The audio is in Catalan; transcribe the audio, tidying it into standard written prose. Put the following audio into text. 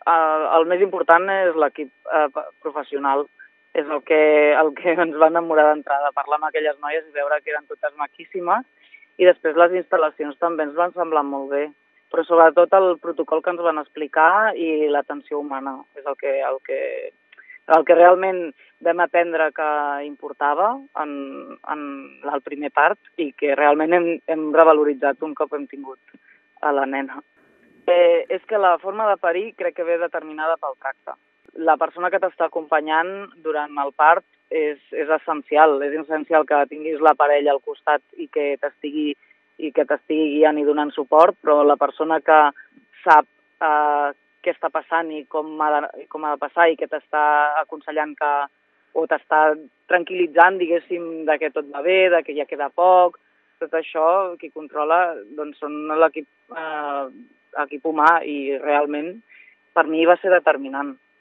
el més important és l'equip professional. És el que ens va enamorar d'entrada, parlar amb aquelles noies i veure que eren totes maquíssimes, i després les instal·lacions també ens van semblar molt bé, però sobretot el protocol que ens van explicar i l'atenció humana és el que realment vam aprendre que importava en el primer part i que realment hem revaloritzat un cop hem tingut a la nena. És que la forma de parir crec que ve determinada pel tracte. La persona que t'està acompanyant durant el part és essencial. És essencial que tinguis la parella al costat i que t'estigui guiant i donant suport, però la persona que sap què està passant i com ha de passar i que t'està aconsellant o t'està tranquil·litzant, diguéssim, de que tot va bé, de que ja queda poc, tot això, qui controla, doncs són l'equip humà i realment per mi va ser determinant.